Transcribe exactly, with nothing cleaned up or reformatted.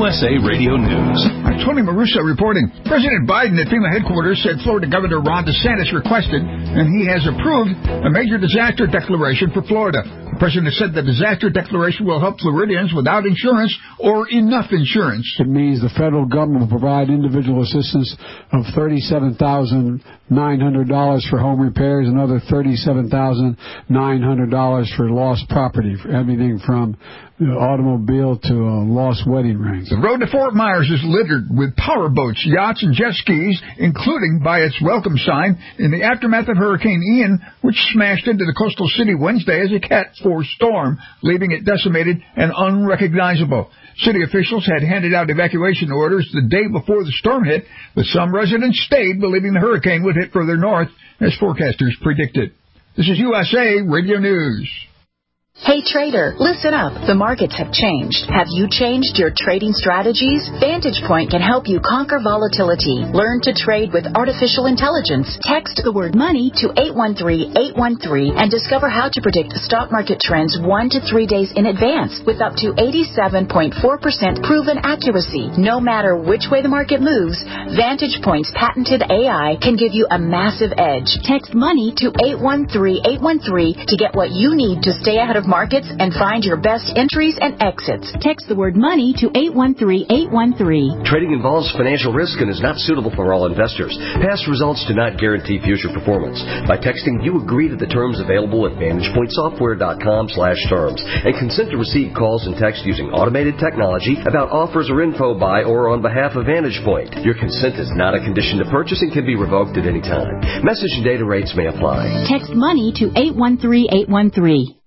U S A Radio News. I'm Tony Maruso reporting. President Biden at FEMA headquarters said Florida Governor Ron DeSantis requested, and he has approved, a major disaster declaration for Florida. The president said the disaster declaration will help Floridians without insurance or enough insurance. It means the federal government will provide individual assistance of thirty-seven thousand nine hundred dollars for home repairs, another thirty-seven thousand nine hundred dollars for lost property, for everything from automobile to a lost wedding ring. The road to Fort Myers is littered with power boats, yachts, and jet skis, including by its welcome sign, in the aftermath of Hurricane Ian, which smashed into the coastal city Wednesday as a Cat four storm, leaving it decimated and unrecognizable. City officials had handed out evacuation orders the day before the storm hit, but some residents stayed, believing the hurricane would hit further north, as forecasters predicted. This is U S A Radio News. Hey trader, listen up. The markets have changed. Have you changed your trading strategies? Vantage Point can help you conquer volatility. Learn to trade with artificial intelligence. Text the word money to eight one three, eight one three and discover how to predict stock market trends one to three days in advance with up to eighty-seven point four percent proven accuracy. No matter which way the market moves, Vantage Point's patented A I can give you a massive edge. Text money to eight one three, eight one three to get what you need to stay ahead of markets and find your best entries and exits. Text the word money to eight one three, eight one three. Trading involves financial risk and is not suitable for all investors. Past results do not guarantee future performance. By texting, you agree to the terms available at vantage point software dot com slash terms and consent to receive calls and text using automated technology about offers or info by or on behalf of Vantage Point. Your consent is not a condition to purchase and can be revoked at any time. Message and data rates may apply. Text money to eight one three, eight one three.